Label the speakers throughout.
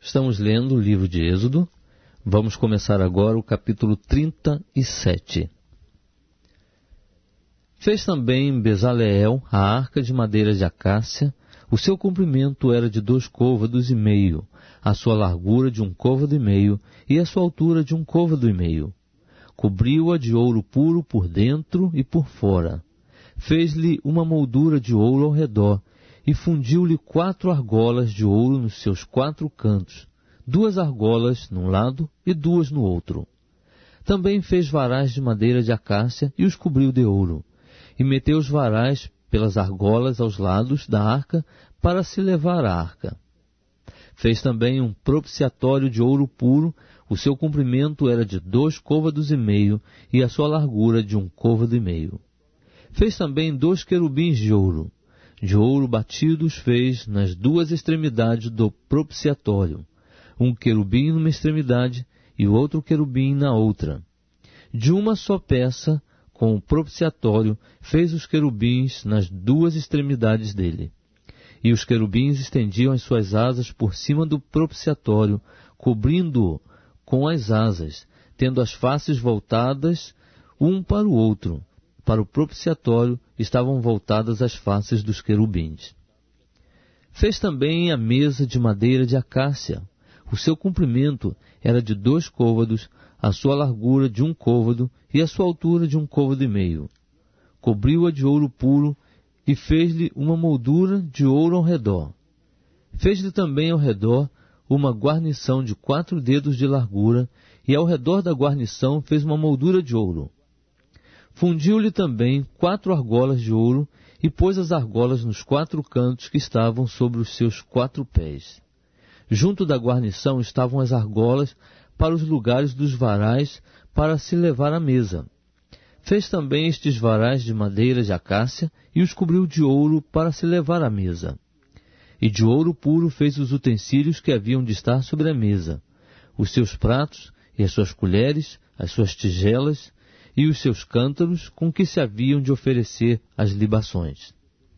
Speaker 1: Estamos lendo o livro de Êxodo. Vamos começar agora o capítulo 37. Fez também Bezaleel a arca de madeira de acácia. O seu comprimento era de 2,5 côvados, a sua largura de 1,5 côvado e a sua altura de 1,5 côvado. Cobriu-a de ouro puro por dentro e por fora. Fez-lhe uma moldura de ouro ao redor e fundiu-lhe 4 argolas de ouro nos seus 4 cantos, 2 argolas num lado e 2 no outro. Também fez varais de madeira de acácia e os cobriu de ouro, e meteu os varais pelas argolas aos lados da arca para se levar a arca. Fez também um propiciatório de ouro puro. O seu comprimento era de 2,5 côvados e a sua largura de 1,5 côvado. Fez também 2 querubins de ouro batidos fez nas 2 extremidades do propiciatório, um querubim numa extremidade e o outro querubim na outra. De uma só peça, com o propiciatório, fez os querubins nas 2 extremidades dele. E os querubins estendiam as suas asas por cima do propiciatório, cobrindo-o com as asas, tendo as faces voltadas um para o outro. Para o propiciatório estavam voltadas as faces dos querubins. Fez também a mesa de madeira de acácia. O seu comprimento era de 2 côvados, a sua largura de 1 côvado e a sua altura de 1,5 côvado. Cobriu-a de ouro puro e fez-lhe uma moldura de ouro ao redor. Fez-lhe também ao redor uma guarnição de 4 dedos de largura, e ao redor da guarnição fez uma moldura de ouro. Fundiu-lhe também 4 argolas de ouro, e pôs as argolas nos 4 cantos que estavam sobre os seus 4 pés. Junto da guarnição estavam as argolas para os lugares dos varais para se levar à mesa. Fez também estes varais de madeira de acácia e os cobriu de ouro para se levar à mesa. E de ouro puro fez os utensílios que haviam de estar sobre a mesa, os seus pratos e as suas colheres, as suas tigelas e os seus cântaros com que se haviam de oferecer as libações.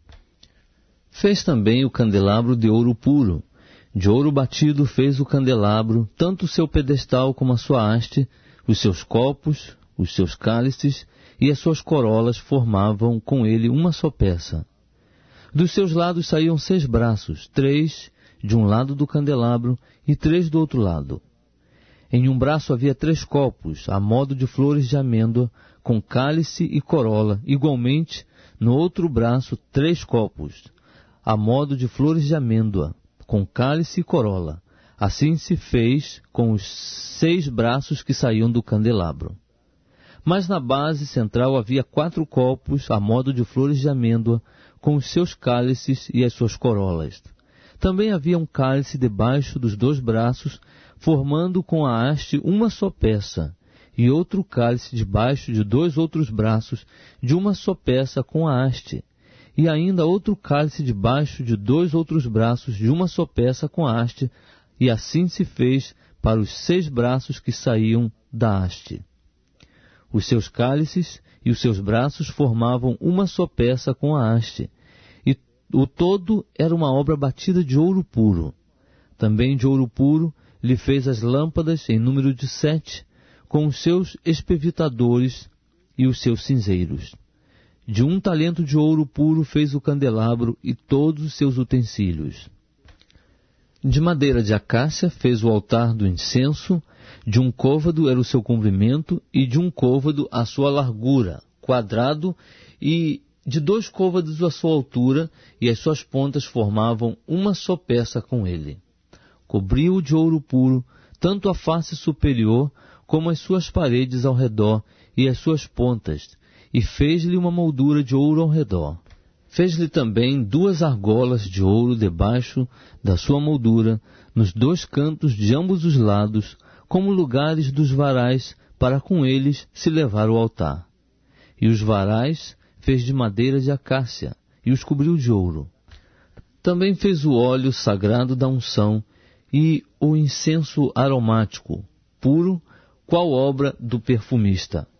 Speaker 1: Fez também o candelabro de ouro puro. De ouro batido fez o candelabro, tanto o seu pedestal como a sua haste, os seus copos, os seus cálices e as suas corolas formavam com ele uma só peça. Dos seus lados saíam 6 braços, 3 de um lado do candelabro e 3 do outro lado. Em um braço havia 3 copos, a modo de flores de amêndoa, com cálice e corola. Igualmente, no outro braço, 3 copos, a modo de flores de amêndoa, com cálice e corola. Assim se fez com os 6 braços que saíam do candelabro. Mas na base central havia 4 copos, a modo de flores de amêndoa, com os seus cálices e as suas corolas. Também havia um cálice debaixo dos 2 braços, formando com a haste uma só peça, e outro cálice debaixo de 2 outros braços, de uma só peça com a haste, e ainda outro cálice debaixo de 2 outros braços, de uma só peça com a haste, e assim se fez para os 6 braços que saíam da haste. Os seus cálices e os seus braços formavam uma só peça com a haste, e o todo era uma obra batida de ouro puro. Também de ouro puro lhe fez as lâmpadas em número de 7, com os seus espevitadores e os seus cinzeiros. De 1 talento de ouro puro fez o candelabro e todos os seus utensílios. De madeira de acácia fez o altar do incenso. De 1 côvado era o seu comprimento e de 1 côvado a sua largura, quadrado, e de 2 côvados a sua altura, e as suas pontas formavam uma só peça com ele. Cobriu-o de ouro puro, tanto a face superior como as suas paredes ao redor e as suas pontas, e fez-lhe uma moldura de ouro ao redor. Fez-lhe também 2 argolas de ouro debaixo da sua moldura, nos 2 cantos de ambos os lados, como lugares dos varais, para com eles se levar o altar. E os varais fez de madeira de acácia, e os cobriu de ouro. Também fez o óleo sagrado da unção, e o incenso aromático, puro, qual obra do perfumista.